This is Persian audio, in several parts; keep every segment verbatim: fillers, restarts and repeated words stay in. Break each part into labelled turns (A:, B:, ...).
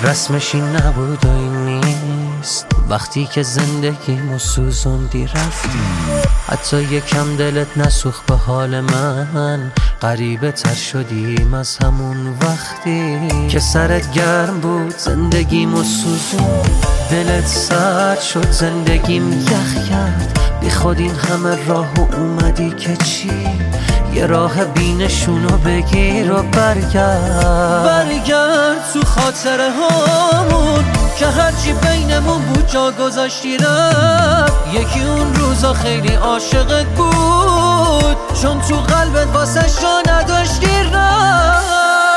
A: رسمش این نبود و این نیست، وقتی که زندگیمو سوزوندی رفتی، حتی یکم دلت نسوخت به حال من، غریبه تر شدیم از همون وقتی که سرت گرم بود زندگیمو سوزون، دلت سرد شد زندگیم یخ کرد، بی خود این همه راهو اومدی که چی، یه راه بینشونو بگیر و برگرد برگرد تو خاطره هامون که هرچی بینمون بود جا گذاشتی رفت، یکی اون روزا خیلی عاشقت بود چون تو قلبت واسه جا نداشتی رفت.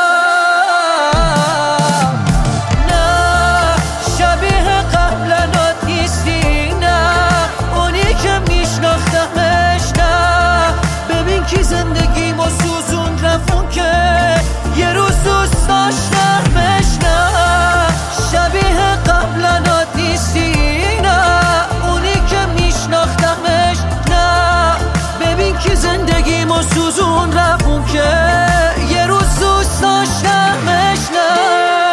A: نه شبیه قبلنات نیستی، نه اونی که میشناختمش، نه ببین کی زندگیمو سوزون رفون که یه روز دوست داشتمش، نه شبیه قبلنات نیستی، نه اونی که میشناختمش، نه ببین کی زندگیمو سوزون رفون که یه روز دوست داشتمش، نه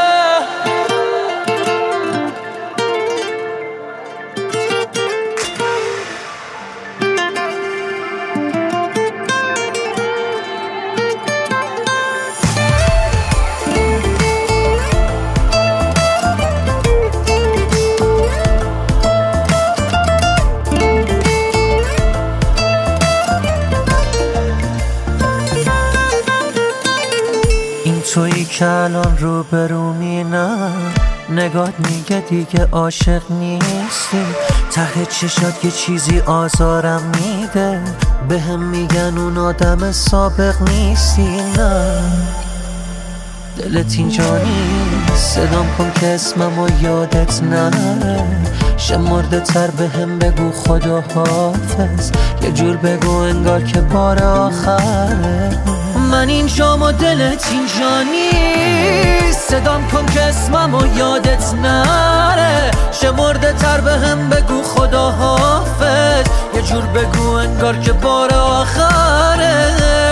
A: تویی که الان رو برومی، نه نگات میگه دیگه عاشق نیستی، ته چشات یه چیزی آزارم میده، به هم میگن اون آدم سابق نیستی، نه دلت اینجا نیست، صدام کن که اسممو یادت نره، شمرده تر به هم بگو خدا حافظ، یه جور بگو انگار که بار آخره، من اینجام و دلت اینجا نیست، صدام کن که اسممو یادت نره، شمرده تر به هم بگو خدا حافظ، یه جور بگو انگار که بار آخره.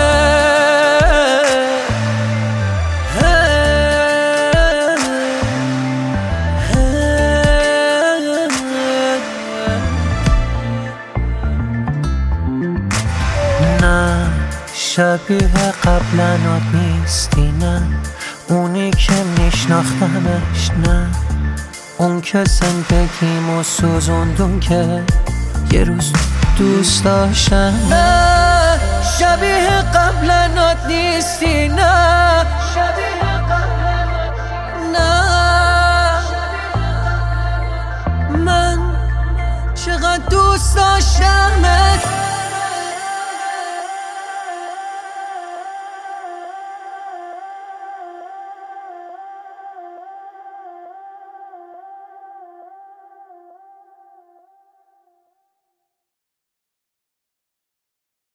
A: نه شبیه قبلنات نیستی، نه اونی که میشناختمش، نه اون که زندگیمو سوزوندون که یه روز دوست داشتم، نه شبیه قبلنات نیستی، نه شبیه قبلنات، نه من چقدر دوست داشتمت.